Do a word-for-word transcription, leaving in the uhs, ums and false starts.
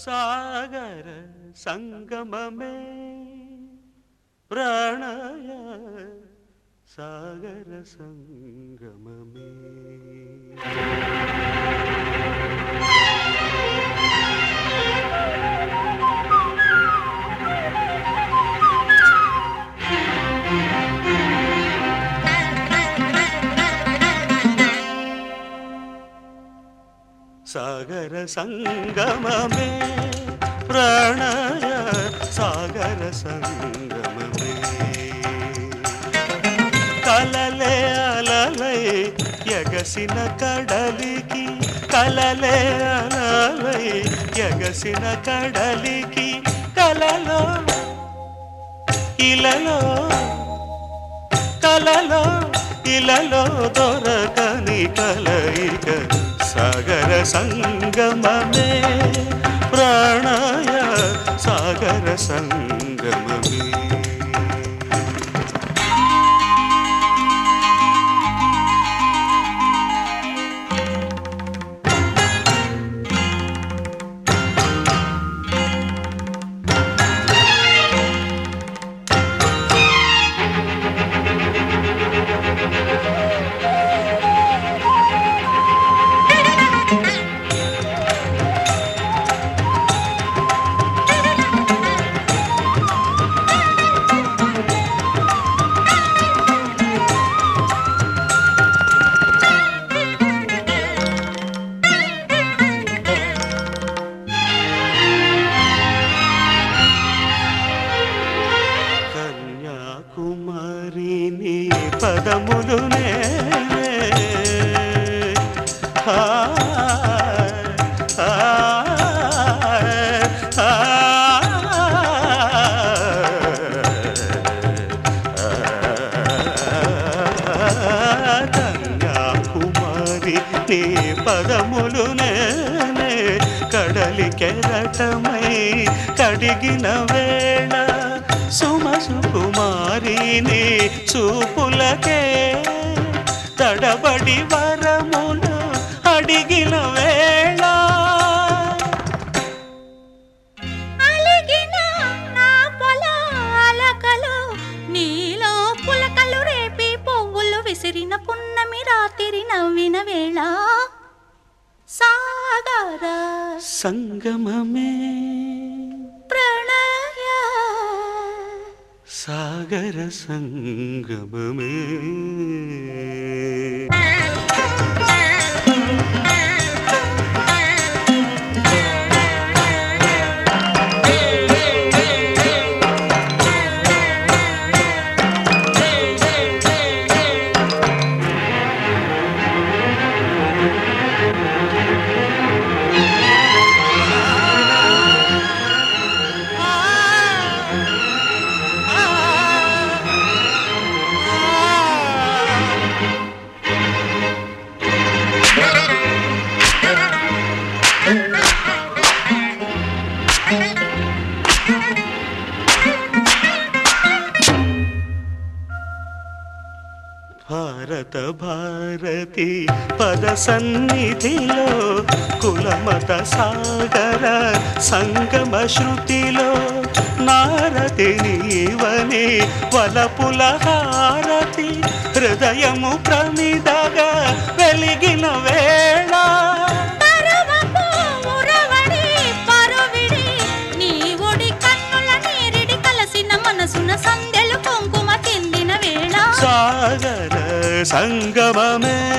సాగర సంగమమే ప్రణయ సాగర సంగమమే. సాగర సంగమమే ప్రణయ సాగర సంగమమే. కలలే అలలై ఎగసిన కడలికి కలలే అలలై ఎగసిన కడలికి కలలో ఇలలో కలలో ఇలలో దొరకని కలయిక సాగర సంగమమే ప్రణయ సాగర సంగమమే. కుమారిని పదములునే కన్యాకుమారి నీ పదములునే కడలి కెరటమై కడిగిన వేళ సుమ సుకుమారిని చూపులకే తడబడి వరములు అడిగిన వేళ అలిగిన నా పొలాలకలు నీలో పులకలు రేపి పువ్వులు విసిరిన పున్నమి రాత్రి నవ్విన వేళ సాగర సంగమమే ప్రణయ సాగర సంగమమే. భారత భారతి పద సన్నిధిలో కులమత సాగర సంగమ శృతిలో నారతి నీవని వలపుల హారతి హృదయము ప్రమిదగా వెలిగిన వేళ సాగర సంగమమే